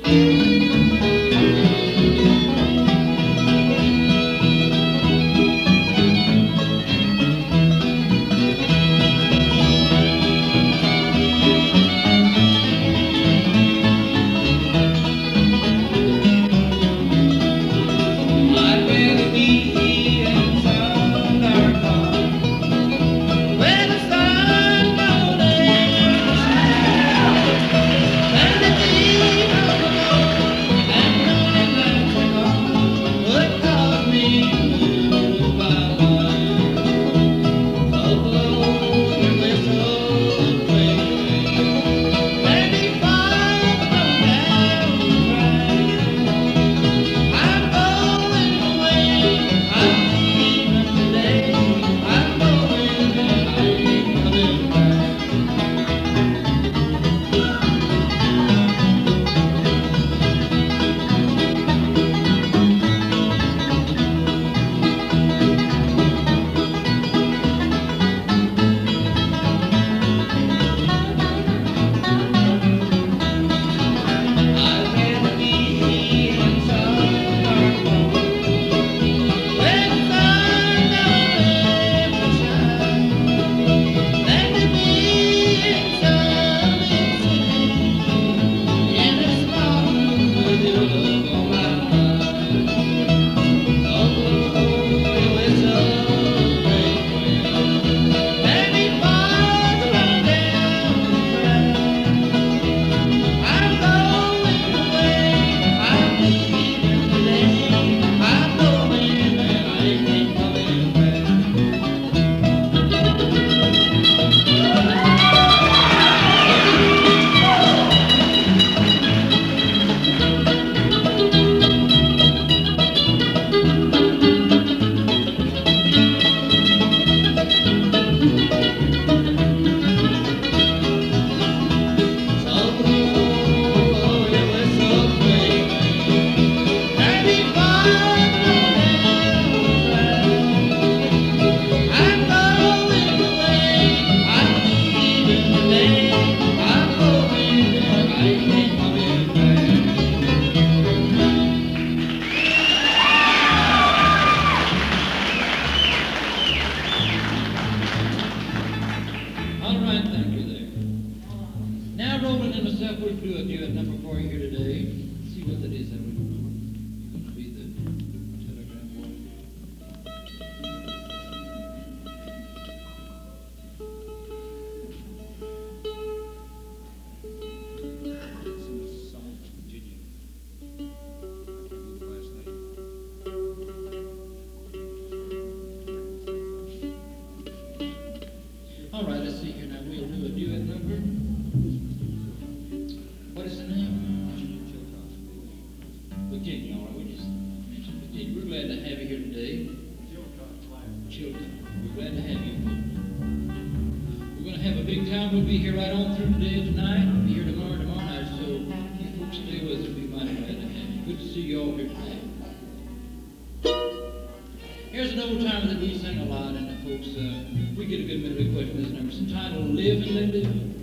We'll do a duet number for you here today. See what that is. That we're going to be the telegram boy. It's in the South Virginia. I can't remember the last name. All right, let's see here now. We'll do a duet number. What is the name? Virginia, all right. We just mentioned Virginia. We're glad to have you here today. Chilcott. We're glad to have you. We're going to have a big time. We'll be here right on through today and tonight. We'll be here tomorrow night. So you folks stay with us. We'll be mighty glad to have you. Good to see you all here today. Here's an old timer that we sing a lot, and the folks, we get a good bit of request for this number. It's entitled Live and Let Live.